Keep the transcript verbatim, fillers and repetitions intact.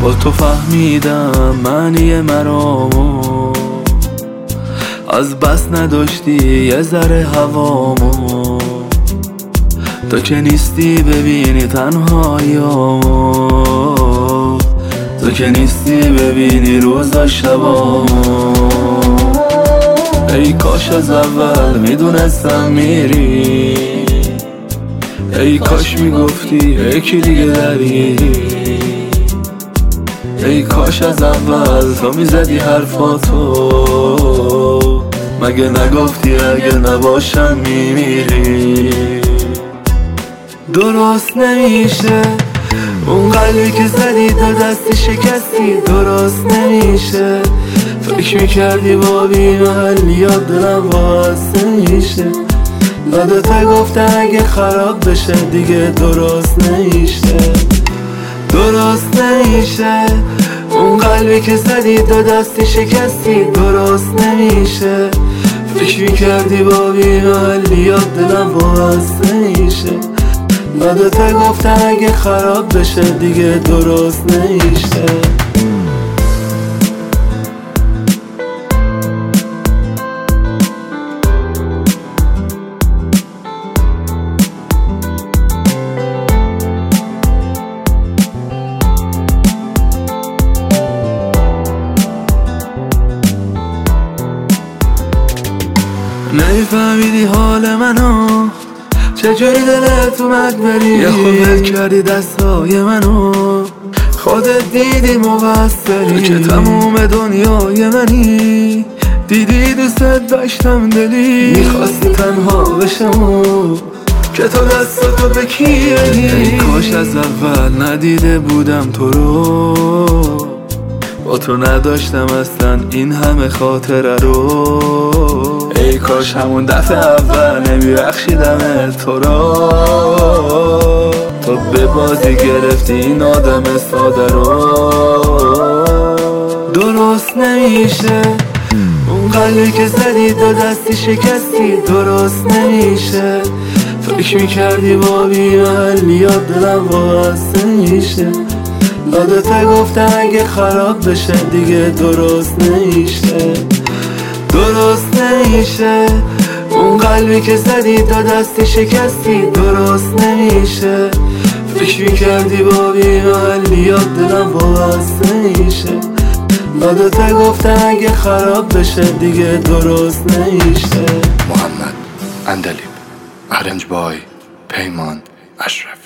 با تو فهمیدم معنی مرامو، از بس نداشتی یه ذره هوامو، تو که نیستی ببینی تنهاییامو، تو که نیستی ببینی روزا شبامو. ای کاش از اول میدونستم میری، ای کاش میگفتی یکی دیگه درگیری، ای کاش از اول تو میزدی حرفاتو، مگه نگفتی اگه نباشم میمیری. درست نمیشه اون قلبی که زدی تا دستی شکستی، درست نمیشه فکر میکردی با بیمحل یاد دلم باعث نمیشه، یادت گفتن اگه خراب بشه دیگه درست نمیشه. درست نمیشه اون قلبی که زدی تا دستی شکستی، درست نمیشه فکر میکردی با بیمحل یاد دلم باعث نمیشه، یادت گفتن اگه خراب بشه دیگه درست نمیشه. نمیفهمیدی حال منو، چجوری دلت اومد بری، یه خود ول کردی دستای منو، خودت دیدی مقصری که تموم دنیای منی، دیدی دوستت داشتم دلی، میخواستی تنها بشم و که تو دستاتو بکیری. ای کاش از اول ندیده بودم تو رو، با تو نداشتم اصلا این همه خاطره رو، ای کاش همون دفعه اول نمیبخشیدم تو رو، تو به بازی گرفتی این آدم ساده رو. درست نمیشه اون قلبی که زدی تا دستی شکستی، درست نمیشه فکر میکردی با بیمحل یاد دلم باعث نمیشه، یادت گفتن اگه خراب بشه دیگه درست نمیشه. درست نمیشه اون قلبی که زدی تا دستی شکستی، درست نمیشه فکر میکردی با بیمحل یاد دلم باعث نمیشه، یادت گفتن اگه خراب بشه دیگه درست نمیشه. محمد عندلیب، ارنج بای پیمان اشرف.